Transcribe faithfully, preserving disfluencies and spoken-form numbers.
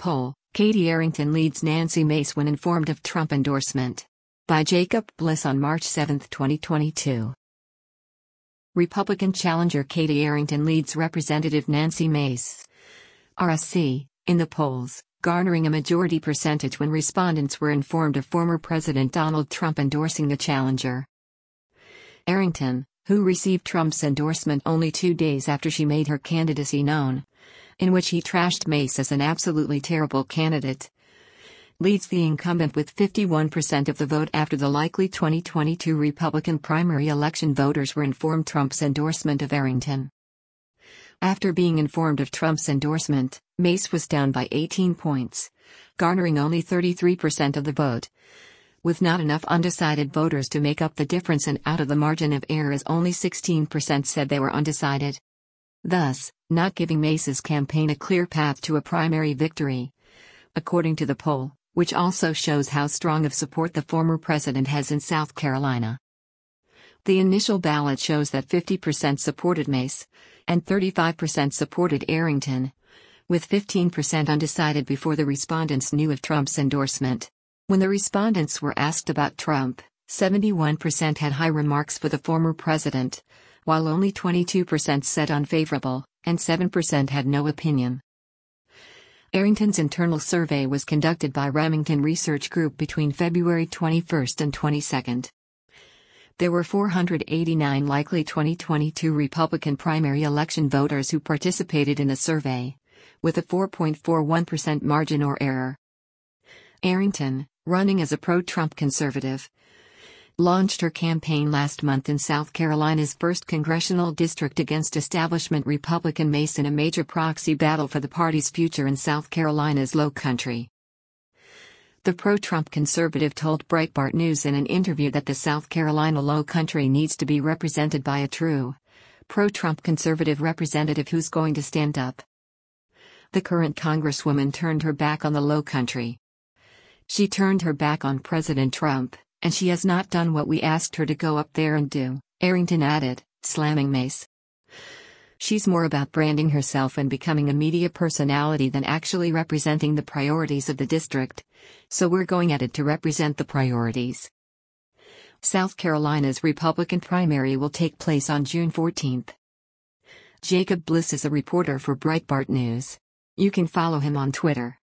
Poll: Katie Arrington leads Nancy Mace when informed of Trump endorsement. By Jacob Bliss on March seventh, twenty twenty-two. Republican challenger Katie Arrington leads Representative Nancy Mace, R S C, in the polls, garnering a majority percentage when respondents were informed of former President Donald Trump endorsing the challenger. Arrington, who received Trump's endorsement only two days after she made her candidacy known, in which he trashed Mace as an absolutely terrible candidate, leads the incumbent with fifty-one percent of the vote after the likely twenty twenty-two Republican primary election voters were informed Trump's endorsement of Arrington. After being informed of Trump's endorsement, Mace was down by eighteen points, garnering only thirty-three percent of the vote, with not enough undecided voters to make up the difference, and out of the margin of error as only sixteen percent said they were undecided, thus not giving Mace's campaign a clear path to a primary victory, according to the poll, which also shows how strong of support the former president has in South Carolina. The initial ballot shows that fifty percent supported Mace, and thirty-five percent supported Arrington, with fifteen percent undecided before the respondents knew of Trump's endorsement. When the respondents were asked about Trump, seventy-one percent had high remarks for the former president, while only twenty-two percent said unfavorable, and seven percent had no opinion. Arrington's internal survey was conducted by Remington Research Group between February twenty-first and twenty-second. There were four hundred eighty-nine likely twenty twenty-two Republican primary election voters who participated in the survey, with a four point four one percent margin or error. Arrington, running as a pro-Trump conservative, launched her campaign last month in South Carolina's first congressional district against establishment Republican Mace in a major proxy battle for the party's future in South Carolina's Low Country. The pro-Trump conservative told Breitbart News in an interview that the South Carolina Low Country needs to be represented by a true, pro-Trump conservative representative who's going to stand up. The current congresswoman turned her back on the Low Country. She turned her back on President Trump, and she has not done what we asked her to go up there and do, Arrington added, slamming Mace. She's more about branding herself and becoming a media personality than actually representing the priorities of the district, so we're going at it to represent the priorities. South Carolina's Republican primary will take place on June fourteenth. Jacob Bliss is a reporter for Breitbart News. You can follow him on Twitter.